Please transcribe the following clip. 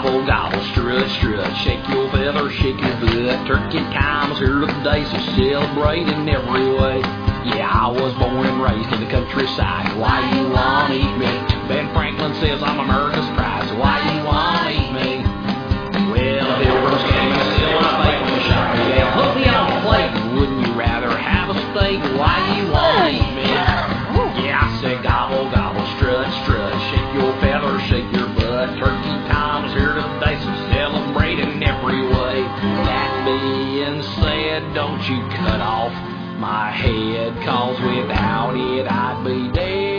gobble, gobble, strut, strut, shake your feather, shake your butt. Turkey time is here today, so celebrate in every way. Yeah, I was born and raised in the countryside. Why you wanna eat me? Ben Franklin says I'm America's pride, so why you wanna eat me? Well, the pilgrims came and still I think when they shot me down. Put me on the plate, wouldn't you rather have a steak? Why you wanna eat me? Yeah, I said gobble, gobble, strut, strut, shake your feather, shake your butt. Turkey time is here today, so celebrate in every way. That being said, don't you cut off my head, 'cause without it I'd be dead.